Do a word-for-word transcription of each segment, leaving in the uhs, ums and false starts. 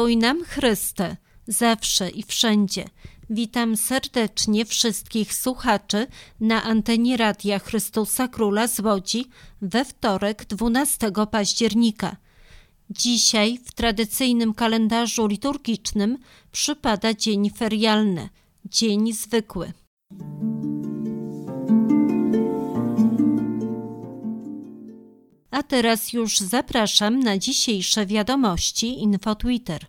Miłuj nam Chryste, zawsze i wszędzie. Witam serdecznie wszystkich słuchaczy na antenie Radia Chrystusa Króla z Łodzi we wtorek dwunastego października. Dzisiaj w tradycyjnym kalendarzu liturgicznym przypada dzień ferialny, dzień zwykły. A teraz już zapraszam na dzisiejsze wiadomości Info Twitter.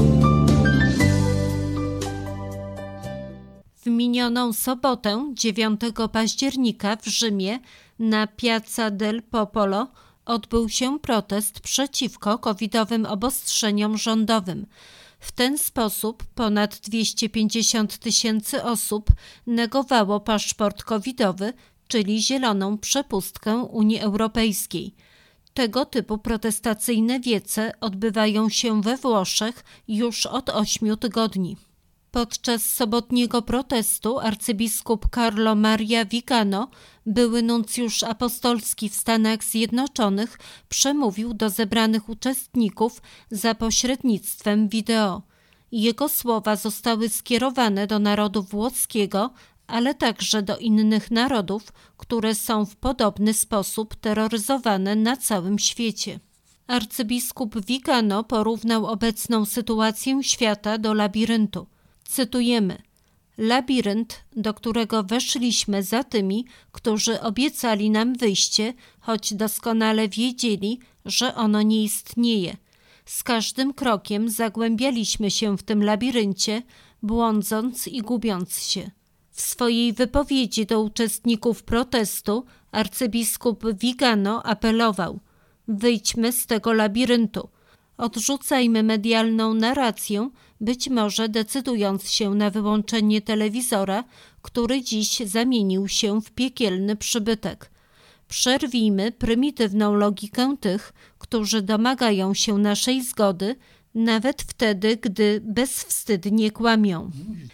W minioną sobotę, dziewiątego października w Rzymie na Piazza del Popolo odbył się protest przeciwko covidowym obostrzeniom rządowym. W ten sposób ponad dwieście pięćdziesiąt tysięcy osób negowało paszport covidowy, czyli zieloną przepustkę Unii Europejskiej. Tego typu protestacyjne wiece odbywają się we Włoszech już od ośmiu tygodni. Podczas sobotniego protestu arcybiskup Carlo Maria Vigano, były nuncjusz apostolski w Stanach Zjednoczonych, przemówił do zebranych uczestników za pośrednictwem wideo. Jego słowa zostały skierowane do narodu włoskiego, ale także do innych narodów, które są w podobny sposób terroryzowane na całym świecie. Arcybiskup Vigano porównał obecną sytuację świata do labiryntu. Cytujemy: labirynt, do którego weszliśmy za tymi, którzy obiecali nam wyjście, choć doskonale wiedzieli, że ono nie istnieje. Z każdym krokiem zagłębialiśmy się w tym labiryncie, błądząc i gubiąc się. W swojej wypowiedzi do uczestników protestu arcybiskup Vigano apelował: wyjdźmy z tego labiryntu. Odrzucajmy medialną narrację, być może decydując się na wyłączenie telewizora, który dziś zamienił się w piekielny przybytek. Przerwijmy prymitywną logikę tych, którzy domagają się naszej zgody, nawet wtedy, gdy bezwstydnie kłamią.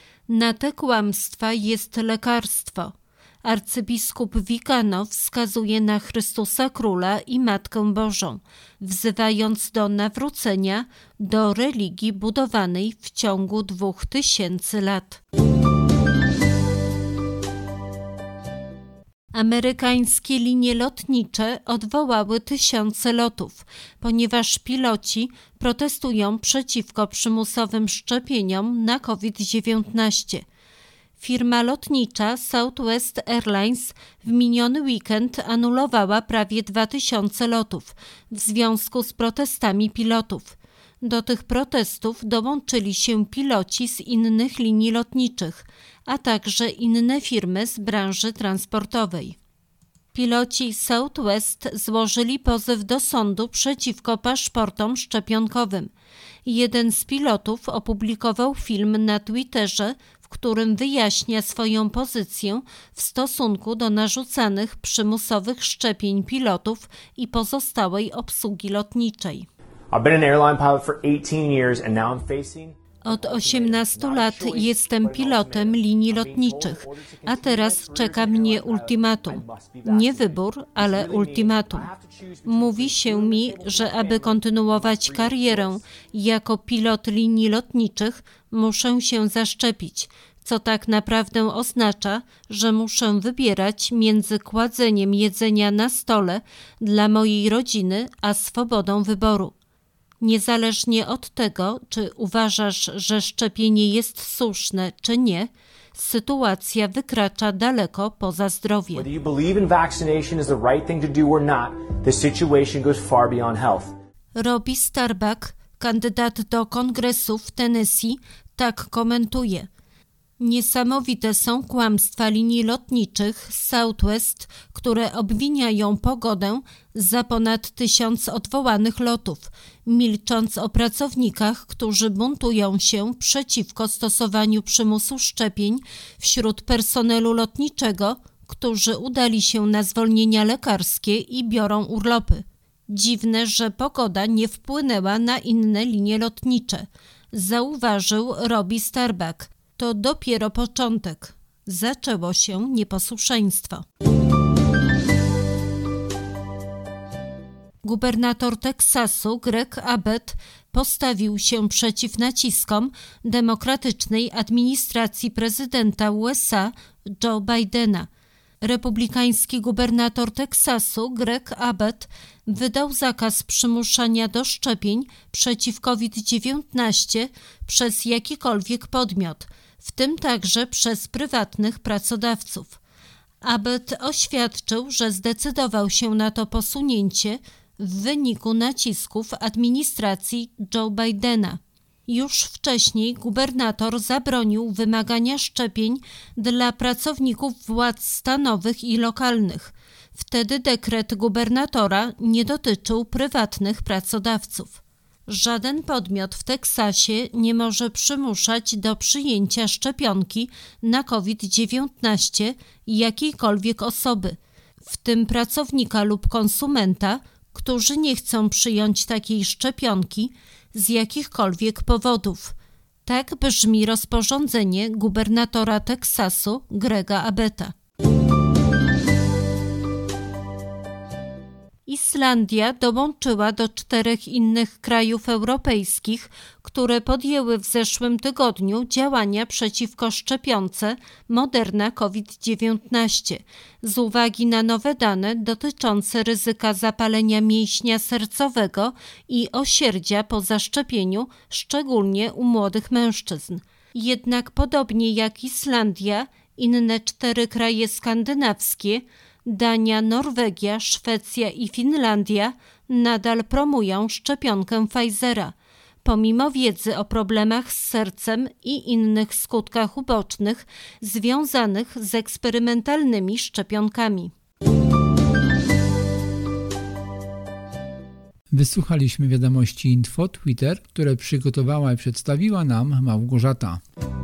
Na te kłamstwa jest lekarstwo. Arcybiskup Vigano wskazuje na Chrystusa Króla i Matkę Bożą, wzywając do nawrócenia do religii budowanej w ciągu dwóch tysięcy lat. Amerykańskie linie lotnicze odwołały tysiące lotów, ponieważ piloci protestują przeciwko przymusowym szczepieniom na covid dziewiętnaście. Firma lotnicza Southwest Airlines w miniony weekend anulowała prawie dwa tysiące lotów w związku z protestami pilotów. Do tych protestów dołączyli się piloci z innych linii lotniczych, a także inne firmy z branży transportowej. Piloci Southwest złożyli pozew do sądu przeciwko paszportom szczepionkowym. Jeden z pilotów opublikował film na Twitterze, w którym wyjaśnia swoją pozycję w stosunku do narzucanych przymusowych szczepień pilotów i pozostałej obsługi lotniczej. I've been an airline pilot for eighteen years and now I'm facing Od osiemnastu lat jestem pilotem linii lotniczych, a teraz czeka mnie ultimatum. Nie wybór, ale ultimatum. Mówi się mi, że aby kontynuować karierę jako pilot linii lotniczych, muszę się zaszczepić, co tak naprawdę oznacza, że muszę wybierać między kładzeniem jedzenia na stole dla mojej rodziny, a swobodą wyboru. Niezależnie od tego, czy uważasz, że szczepienie jest słuszne, czy nie, sytuacja wykracza daleko poza zdrowie. Whether you believe in vaccination is the right thing to do or not, the situation goes far beyond health. Robbie Starbuck, kandydat do kongresu w Tennessee, tak komentuje: niesamowite są kłamstwa linii lotniczych Southwest, które obwiniają pogodę za ponad tysiąc odwołanych lotów, milcząc o pracownikach, którzy buntują się przeciwko stosowaniu przymusu szczepień wśród personelu lotniczego, którzy udali się na zwolnienia lekarskie i biorą urlopy. Dziwne, że pogoda nie wpłynęła na inne linie lotnicze, zauważył Robbie Starbuck. To dopiero początek. Zaczęło się nieposłuszeństwo. Gubernator Teksasu Greg Abbott postawił się przeciw naciskom demokratycznej administracji prezydenta U S A Joe Bidena. Republikański gubernator Teksasu Greg Abbott wydał zakaz przymuszania do szczepień przeciw COVID dziewiętnaście przez jakikolwiek podmiot, w tym także przez prywatnych pracodawców. Abbott oświadczył, że zdecydował się na to posunięcie w wyniku nacisków administracji Joe Bidena. Już wcześniej gubernator zabronił wymagania szczepień dla pracowników władz stanowych i lokalnych. Wtedy dekret gubernatora nie dotyczył prywatnych pracodawców. Żaden podmiot w Teksasie nie może przymuszać do przyjęcia szczepionki na COVID dziewiętnaście jakiejkolwiek osoby, w tym pracownika lub konsumenta, którzy nie chcą przyjąć takiej szczepionki z jakichkolwiek powodów. Tak brzmi rozporządzenie gubernatora Teksasu Grega Abbotta. Islandia dołączyła do czterech innych krajów europejskich, które podjęły w zeszłym tygodniu działania przeciwko szczepionce Moderna COVID dziewiętnaście z uwagi na nowe dane dotyczące ryzyka zapalenia mięśnia sercowego i osierdzia po zaszczepieniu, szczególnie u młodych mężczyzn. Jednak podobnie jak Islandia, inne cztery kraje skandynawskie, Dania, Norwegia, Szwecja i Finlandia nadal promują szczepionkę Pfizera, pomimo wiedzy o problemach z sercem i innych skutkach ubocznych związanych z eksperymentalnymi szczepionkami. Wysłuchaliśmy wiadomości Info Twitter, które przygotowała i przedstawiła nam Małgorzata.